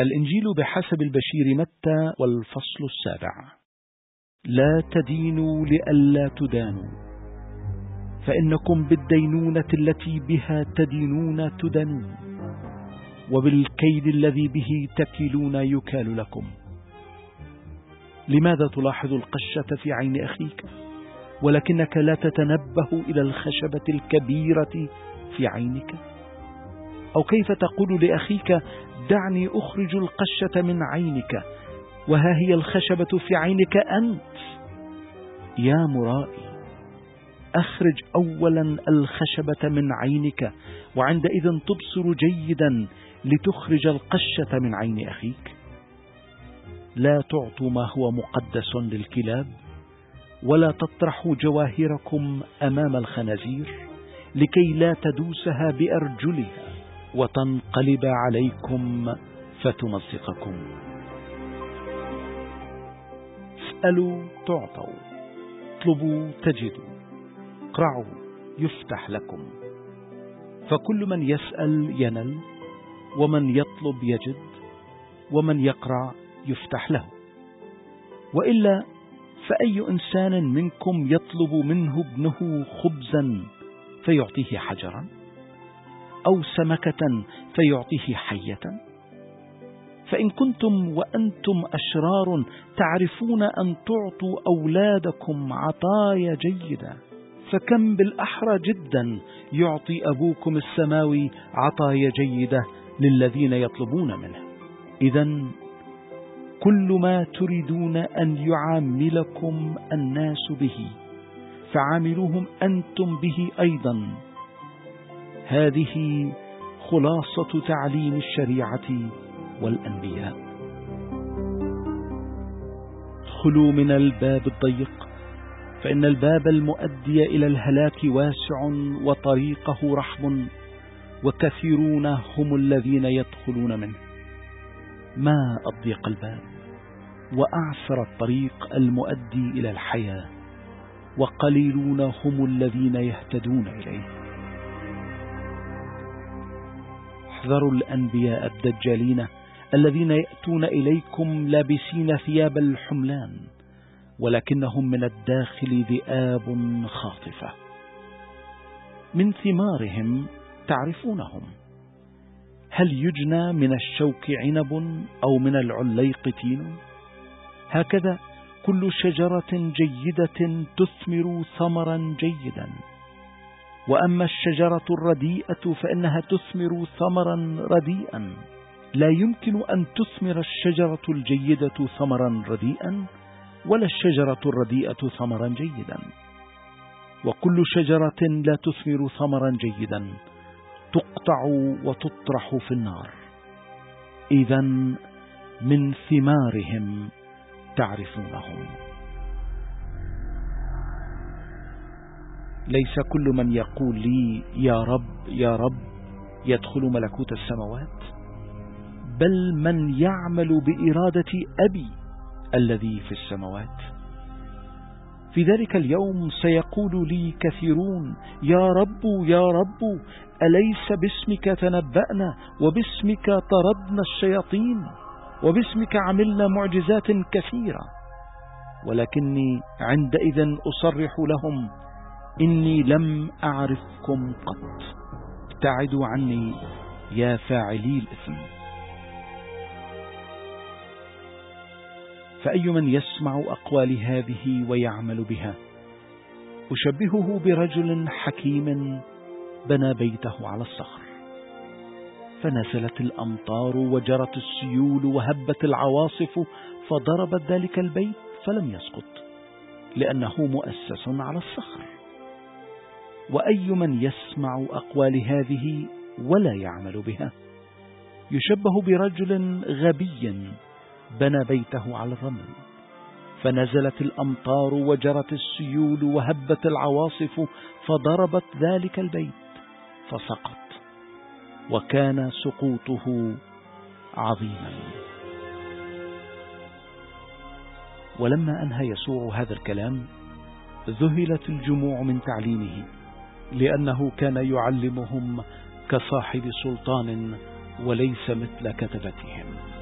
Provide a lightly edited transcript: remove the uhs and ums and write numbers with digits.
الإنجيل بحسب البشير متى والفصل 7. لا تدينوا لئلا تدانوا، فإنكم بالدينونة التي بها تدينون تدانون، وبالكيل الذي به تكلون يكال لكم. لماذا تلاحظ القشة في عين أخيك ولكنك لا تتنبه إلى الخشبة الكبيرة في عينك؟ أو كيف تقول لأخيك دعني أخرج القشة من عينك وها هي الخشبة في عينك أنت؟ يا مرائي، أخرج أولا الخشبة من عينك وعندئذ تبصر جيدا لتخرج القشة من عين أخيك. لا تعطوا ما هو مقدس للكلاب، ولا تطرحوا جواهركم أمام الخنازير لكي لا تدوسها بأرجلها وتنقلب عليكم فتمزقكم. اسألوا تعطوا، اطلبوا تجدوا، اقرعوا يفتح لكم. فكل من يسأل ينل، ومن يطلب يجد، ومن يقرع يفتح له. وإلا فأي إنسان منكم يطلب منه ابنه خبزا فيعطيه حجرا، أو سمكة فيعطيه حية؟ فإن كنتم وأنتم أشرار تعرفون أن تعطوا أولادكم عطايا جيدة، فكم بالأحرى جدا يعطي أبوكم السماوي عطايا جيدة للذين يطلبون منه. إذن كل ما تريدون أن يعاملكم الناس به فعاملوهم أنتم به أيضا. هذه خلاصة تعليم الشريعة والأنبياء. ادخلوا من الباب الضيق، فإن الباب المؤدي إلى الهلاك واسع وطريقه رحب، وكثيرون هم الذين يدخلون منه. ما أضيق الباب وأعسر الطريق المؤدي إلى الحياة، وقليلون هم الذين يهتدون إليه. احذروا الأنبياء الدجالين الذين يأتون إليكم لابسين ثياب الحملان، ولكنهم من الداخل ذئاب خاطفة. من ثمارهم تعرفونهم. هل يجنى من الشوك عنب أو من العليق تين؟ هكذا كل شجرة جيدة تثمر ثمرا جيدا، وأما الشجرة الرديئة فإنها تثمر ثمرا رديئا. لا يمكن أن تثمر الشجرة الجيدة ثمرا رديئا، ولا الشجرة الرديئة ثمرا جيدا. وكل شجرة لا تثمر ثمرا جيدا تقطع وتطرح في النار. إذن من ثمارهم تعرفونهم. ليس كل من يقول لي يا رب يا رب يدخل ملكوت السماوات، بل من يعمل بإرادة أبي الذي في السماوات. في ذلك اليوم سيقول لي كثيرون يا رب يا رب، أليس باسمك تنبأنا، وباسمك طردنا الشياطين، وباسمك عملنا معجزات كثيرة؟ ولكني عندئذ أصرح لهم إني لم أعرفكم قط، ابتعدوا عني يا فاعلي الإثم. فأي من يسمع أقوال هذه ويعمل بها أشبهه برجل حكيم بنى بيته على الصخر، فنزلت الأمطار وجرت السيول وهبت العواصف فضربت ذلك البيت فلم يسقط، لأنه مؤسس على الصخر. وأي من يسمع أقوال هذه ولا يعمل بها يشبه برجل غبي بنى بيته على الرمل، فنزلت الأمطار وجرت السيول وهبت العواصف فضربت ذلك البيت فسقط، وكان سقوطه عظيما. ولما أنهى يسوع هذا الكلام ذهلت الجموع من تعليمه، لأنه كان يعلمهم كصاحب سلطان وليس مثل كتبتهم.